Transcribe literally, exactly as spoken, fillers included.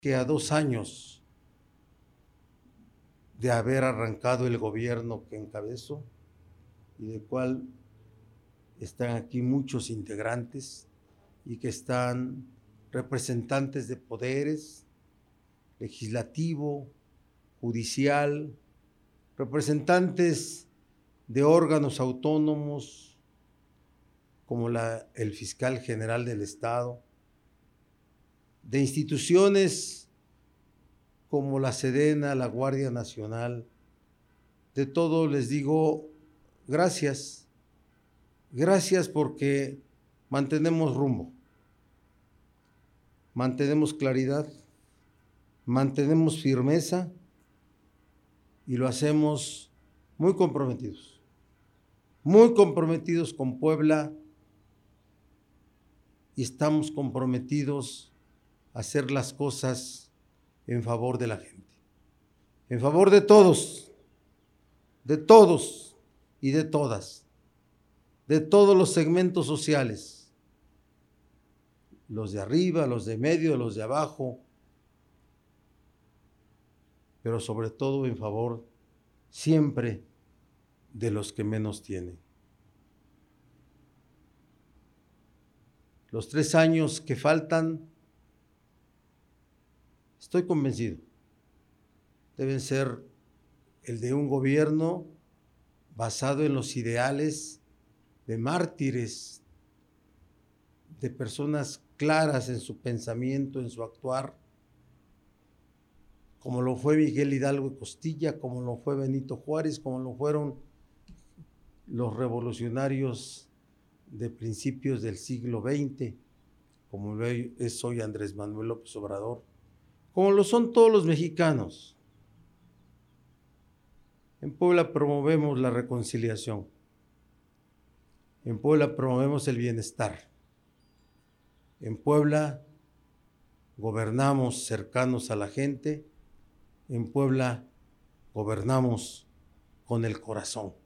que a dos años de haber arrancado el gobierno que encabezo y del cual están aquí muchos integrantes y que están representantes de poderes, legislativo, judicial, representantes de órganos autónomos como la, el fiscal general del Estado, de instituciones como la Sedena, la Guardia Nacional. De todo les digo gracias, gracias porque mantenemos rumbo, mantenemos claridad, mantenemos firmeza y lo hacemos muy comprometidos, muy comprometidos con Puebla y estamos comprometidos a hacer las cosas en favor de la gente, en favor de todos, de todos y de todas, de todos los segmentos sociales, los de arriba, los de medio, los de abajo, pero sobre todo en favor siempre de los que menos tienen. Los tres años que faltan, estoy convencido, deben ser el de un gobierno basado en los ideales de mártires, de personas claras en su pensamiento, en su actuar, como lo fue Miguel Hidalgo y Costilla, como lo fue Benito Juárez, como lo fueron los revolucionarios de principios del siglo veinte, como lo es hoy Andrés Manuel López Obrador, como lo son todos los mexicanos. En Puebla promovemos la reconciliación, en Puebla promovemos el bienestar, en Puebla gobernamos cercanos a la gente, en Puebla gobernamos con el corazón.